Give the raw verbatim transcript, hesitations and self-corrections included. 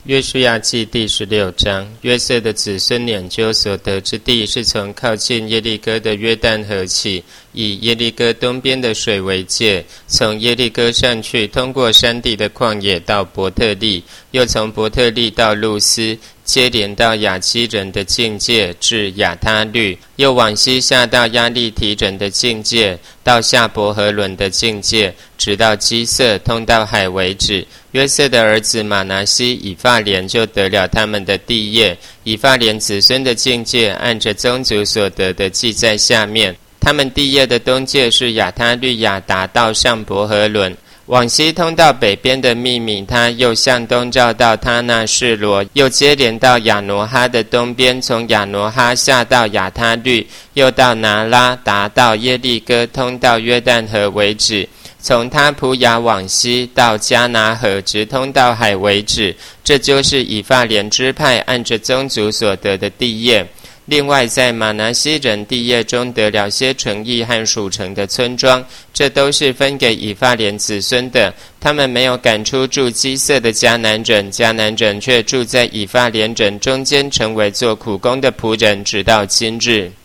约书亚记第十六章，约瑟的子孙研究所得之地，是从靠近耶利哥的约旦河起，以耶利哥东边的水为界，从耶利哥上去，通过山地的旷野到伯特利，又从伯特利到路斯，接连到亚基人的境界，至亚他律，又往西下到亚利提人的境界，到下伯和伦的境界，直到基色，通到海为止。约瑟的儿子马拿西、以法莲就得了他们的地业。以法莲子孙的境界，按着宗族所得的记在下面。他们地业的东界是亚他律亚达到上伯和伦，往西通到北边的密米他，又向东照到他那示罗，又接连到亚挪哈的东边，从亚挪哈下到亚他律，又到拿拉，达到耶利哥，通到约旦河为止。从他普雅往西到加拿河，直通到海为止。这就是以法莲支派按着宗族所得的地业。另外在马拿西人地业中得了些城邑和属城的村庄，这都是分给以法莲子孙的。他们没有赶出住基色的迦南人，迦南人却住在以法莲人中间，成为做苦工的仆人，直到今日。